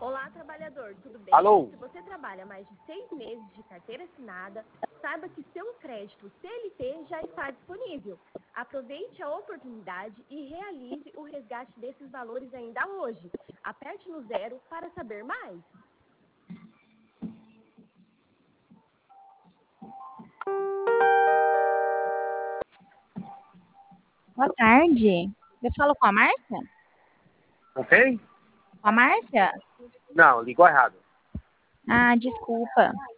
Olá, trabalhador, tudo bem? Alô? Se você trabalha mais de 6 meses de carteira assinada, saiba que seu crédito CLT já está disponível. Aproveite a oportunidade e realize o resgate desses valores ainda hoje. Aperte no 0 para saber mais. Boa tarde. Eu falo com a Márcia? Com quem? Com a Márcia? Não, ligou errado. Ah, desculpa.